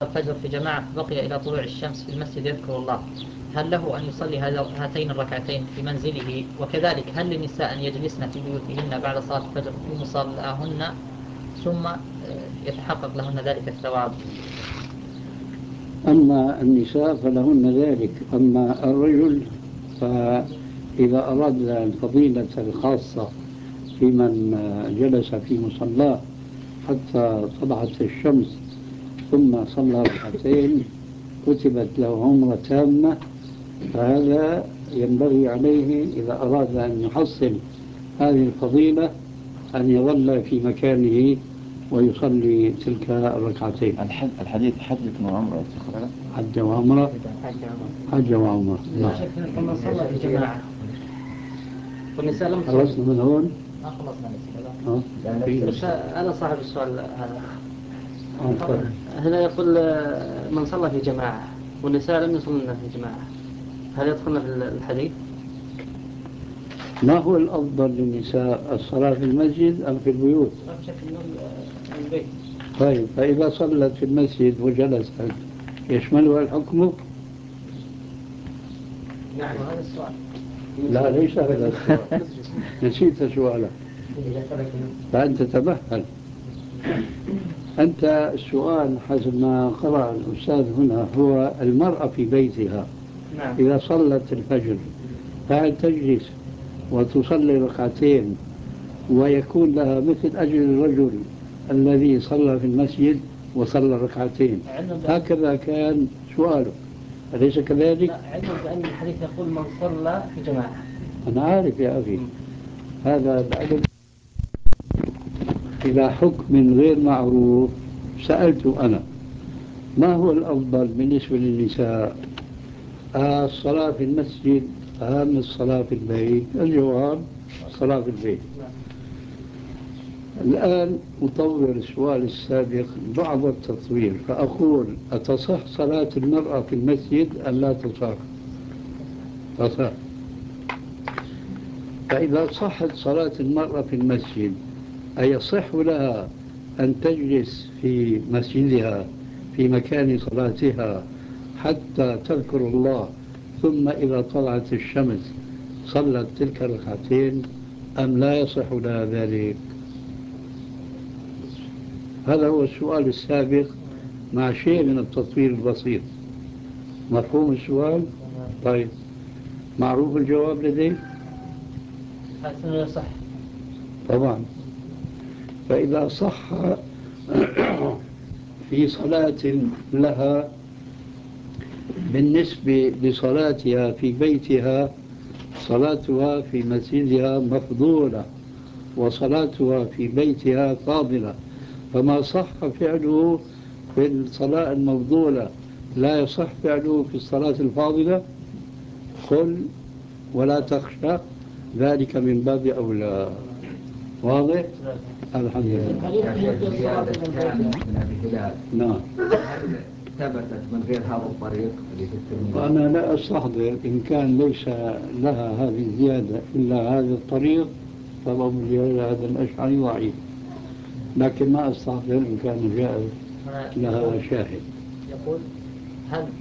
الفجر في جماعة بقي إلى طلوع الشمس في المسجد يذكر الله، هل له أن يصلي هاتين الركعتين في منزله؟ وكذلك هل للنساء أن يجلسن في بيوتهن بعد صلاة الفجر في مصلاهن ثم يتحقق لهن ذلك الثواب؟ أما النساء فلهن ذلك، أما الرجل فإذا أراد الفضيلة الخاصة في من جلس في مصلاه حتى طلعت الشمس ثم صلى ركعتين كتبت له عمرة تامة، فهذا ينبغي عليه إذا أراد أن يحصل هذه الفضيلة أن يظل في مكانه ويصلي تلك الركعتين. الحديث حج من عمرة. حج وعمرة. حج وعمرة. نعم. من صلى في جماعة والنساء لم تصلي. خلصنا من هون؟ خلصنا من السؤال. بس أنا صاحب السؤال هذا. هنا يقول من صلى في جماعة والنساء لم يصلن في جماعة، هل يدخلن في الحديث؟ ما هو الأفضل للنساء، الصلاة في المسجد أم في البيوت؟ البيت. طيب، فإذا صلت في المسجد وجلست يشملها الحكم؟ نعم هذا السؤال. لا ليس هذا السؤال. نسيت سؤالك فأنت تمهل. أنت السؤال حسب ما قرأ الأستاذ هنا هو المرأة في بيتها. نعم. إذا صلت الفجر فهل تجلس وتصلي ركعتين ويكون لها مثل أجر الرجل الذي صلى في المسجد وصلى ركعتين؟ هكذا كان سؤالك، أليس كذلك؟ لا، علم بأن الحديث يقول من صلى في جماعة. أنا عارف يا أخي، هذا الأدب إلى حكم غير معروف. سألت أنا ما هو الأفضل بالنسبة للنساء، الصلاة في المسجد أم الصلاة في البيت؟ الجواب الصلاة في البيت. الآن أطور السؤال السابق بعض التطوير فأقول أتصح صلاة المرأة في المسجد أم لا تصح؟ تصح. فإذا صحت صلاة المرأة في المسجد أيصح لها أن تجلس في مسجدها في مكان صلاتها حتى تذكر الله ثم إذا طلعت الشمس صلت تلك الركعتين أم لا يصح لها ذلك؟ هذا هو السؤال السابق مع شيء من التطوير البسيط. مفهوم السؤال؟ طيب، معروف الجواب لديك؟ حسنا صح. طبعا. فإذا صح في صلاة لها بالنسبة لصلاتها في بيتها صلاتها في مسجدها مفضولة وصلاتها في بيتها فاضلة، فما صح فعله في الصلاة المفضولة لا يصح فعله في الصلاة الفاضلة. قل ولا تخشى، ذلك من باب أولى. واضح؟ الحمد لله. من أبي هلال. نعم. ثبتت من غير هذا الطريق اللي في الترمذي. وأنا لا أستحضر إن كان ليس لها هذه الزيادة إلا هذا الطريق فأبو هذا الأشعري ضعيف، لكن ما أستحضر إن كان جاء لها شاهد. يقول هل